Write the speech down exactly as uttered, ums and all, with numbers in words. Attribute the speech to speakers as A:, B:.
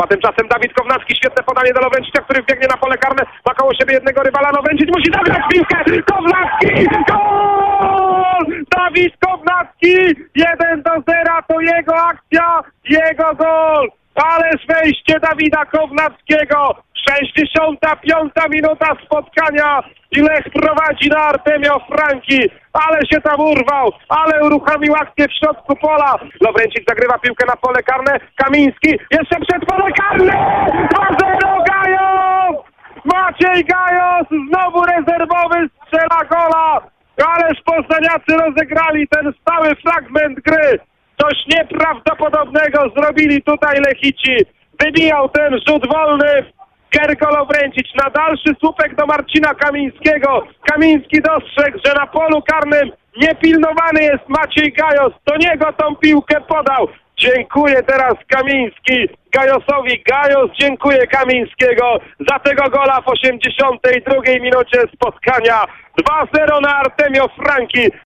A: A tymczasem Dawid Kownacki, świetne podanie do Lowręcicia, który wbiegnie na pole karne, ma koło siebie jednego rywala. Lowręcic musi zagrać piłkę. Kownacki! Gol! Dawid Kownacki! jeden do zera to jego akcja, jego gol! Ależ wejście Dawida Kownackiego! sześćdziesiąta piąta minuta spotkania i Lech prowadzi na Artemio Franki, ale się tam urwał, ale uruchomił akcję w środku pola. Lowręcic zagrywa piłkę na pole karne, Kamiński jeszcze przed pole karne, dwa zero Gajos! Maciej Gajos, znowu rezerwowy, strzela gola, ależ poznaniacy rozegrali ten stały fragment gry. Coś nieprawdopodobnego zrobili tutaj Lechici. Wybijał ten rzut wolny Kerko Lowręcic na dalszy słupek do Marcina Kamińskiego. Kamiński dostrzegł, że na polu karnym niepilnowany jest Maciej Gajos. Do niego tą piłkę podał. Dziękuję teraz Kamiński Gajosowi. Gajos dziękuję Kamińskiego za tego gola w osiemdziesiątej drugiej minucie spotkania. dwa zero na Artemio Franki.